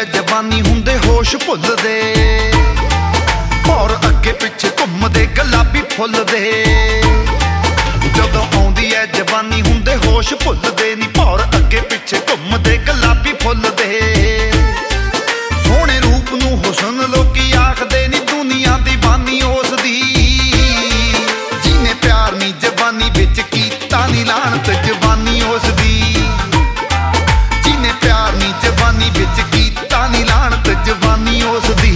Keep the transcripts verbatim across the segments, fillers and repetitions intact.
जवानी हुंदे होश भुलदे और अगे पिछे घुमदे गुलाबी फुल दे जदों आउंदी है जवानी हुंदे होश भुलदे नी और अगे पिछे घुमदे गुलाबी फुल दे सोहणे रूप नूं हुसन लोकी आखदे नी दुनिया दी बानी उस दी जिने प्यार नी जवानी विच कीता नी लानत जवानी उस दी जिने प्यार नी जवानी विच कीता नी लानत जवानी उस दी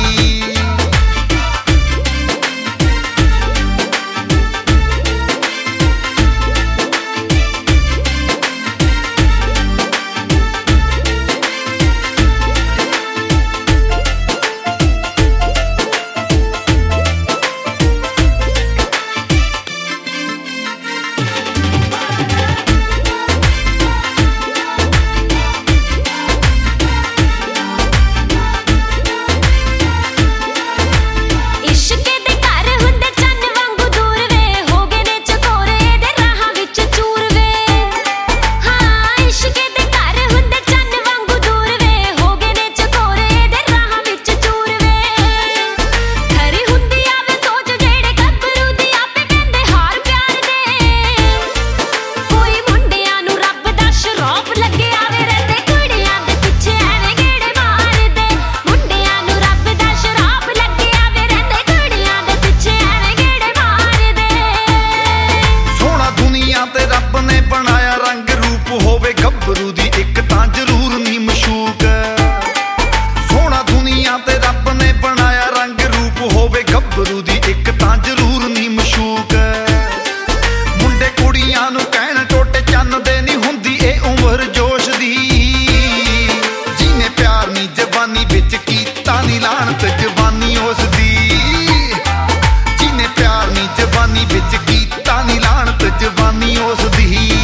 गभरू दी एक तां जरूर नी मशूक सोहना दुनिया ते रब ने बनाया रंग रूप होवे गभरू दी एक तां जरूर नी मशूक मुंडे कुड़ियां नूं कहण टोटे चन्न दे नी हुंदी ए उमर जोश दी जिने प्यार नी जवानी विच कीता नी लानत जवानी उस दी जिने प्यार नी जवानी विच कीता नी लानत जवानी उस दी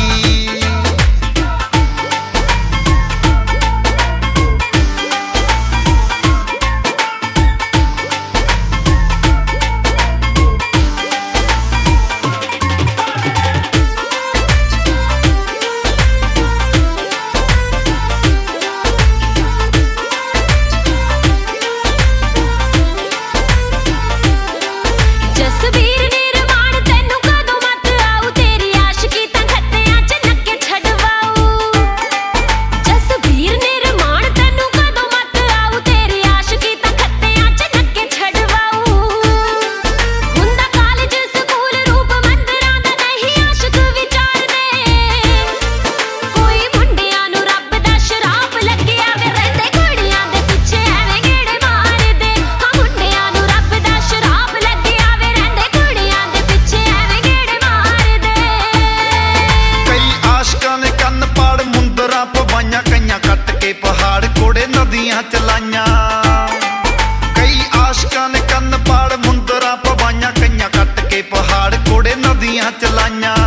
नदियां चलाइया कई आशकां ने कन्न पाड़ मुंदरा पवाइया कईयां कट के पहाड़ कोड़े नदियां चलाइया।